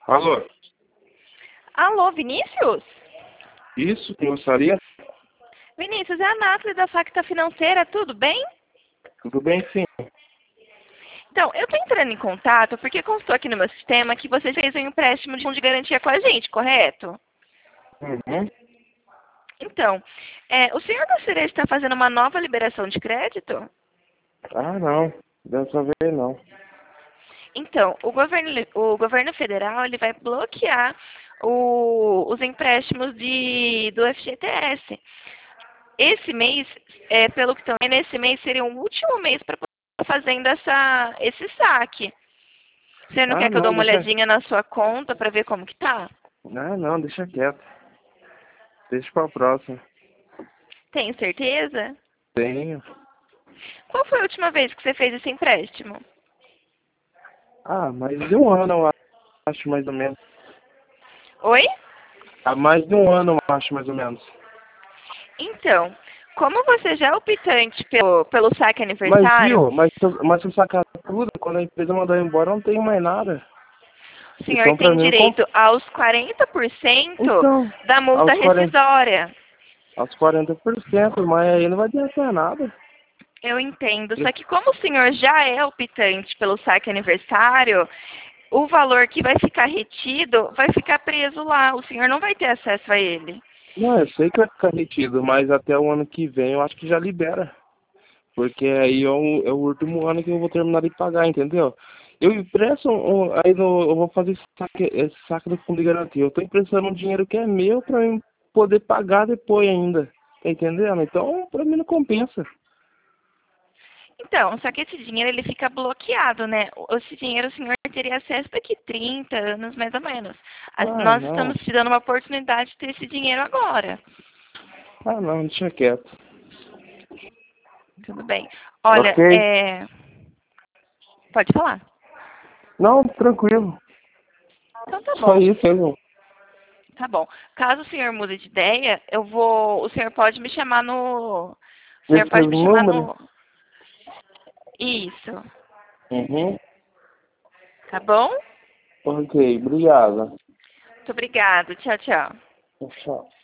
Alô, Alô, Vinícius? isso que gostaria? Vinícius, é a Nathalie da Facta Financeira, tudo bem? Tudo bem, sim. Então, eu estou entrando em contato porque constou aqui no meu sistema que você fez um empréstimo de fundo de garantia com a gente, correto? Uhum. Então, o senhor gostaria de estar fazendo uma nova liberação de crédito? Ah, não. Dessa vez não. Então, o governo federal ele vai bloquear os empréstimos do FGTS. Esse mês, pelo que também nesse mês seria o último mês para estar fazendo esse saque. Você não Ah, quer que eu dê não, uma deixa. olhadinha na sua conta para ver como que tá? Ah, não, deixa quieto. Deixa pra próxima. Tem certeza? Tenho. Qual foi a última vez que você fez esse empréstimo? Ah, mais de um ano, eu acho, mais ou menos. Oi? Há mais de um ano, eu acho, mais ou menos. Então, como você já é optante pelo saque Mas, aniversário, viu? Mas se eu sacar tudo, quando a empresa mandar eu embora, eu não tenho mais nada. o senhor Então, pra tem mim, não comp... direito aos 40% Então, da multa aos 40, rescisória. aos 40%, mas aí não vai adiantar nada. Eu entendo. Só que como o senhor já é optante pelo saque aniversário, o valor que vai ficar retido vai ficar preso lá. O senhor não vai ter acesso a ele. Não, eu sei que vai ficar retido, mas até o ano que vem eu acho que já libera. Porque aí é o último ano que eu vou terminar de pagar, entendeu? Eu empresto, aí eu vou fazer esse saque do fundo de garantia. Eu tô emprestando um dinheiro que é meu pra eu poder pagar depois ainda. Tá entendendo? Então, pra mim não compensa. Então, só que esse dinheiro ele fica bloqueado, né? Esse dinheiro o senhor teria acesso daqui 30 anos, mais ou menos. Ah, Nós não. estamos te dando uma oportunidade de ter esse dinheiro agora. Ah, não, deixa quieto. Tudo bem. Olha, Ok? pode falar. Não, tranquilo. Então tá Só bom. isso, hein, Tá bom. Caso o senhor mude de ideia, o senhor pode me chamar no, o senhor nesse pode mesmo me chamar número? no, isso, Uhum. tá bom? Ok, obrigado. Muito obrigada. Tchau, tchau. Tchau.